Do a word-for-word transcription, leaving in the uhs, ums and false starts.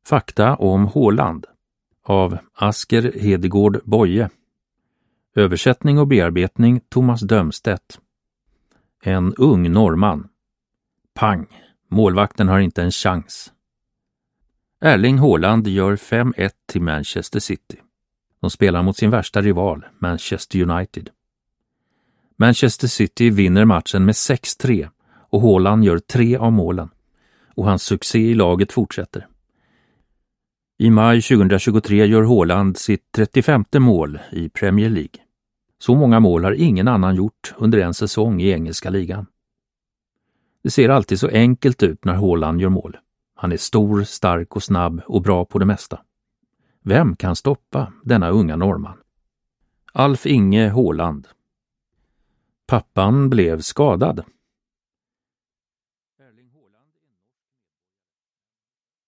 Fakta om Haaland av Asker Hedegård Boye. Översättning och bearbetning Thomas Dömstedt. En ung norrman. Pang, målvakten har inte en chans. Erling Haaland gör fem ett till Manchester City. De spelar mot sin värsta rival, Manchester United. Manchester City vinner matchen med sex tre och Haaland gör tre av målen. Och hans succé i laget fortsätter. I maj tjugohundratjugotre gör Haaland sitt trettiofemte mål i Premier League. Så många mål har ingen annan gjort under en säsong i engelska ligan. Det ser alltid så enkelt ut när Haaland gör mål. Han är stor, stark och snabb och bra på det mesta. Vem kan stoppa denna unga norrman? Alf Inge Haaland. Pappan blev skadad.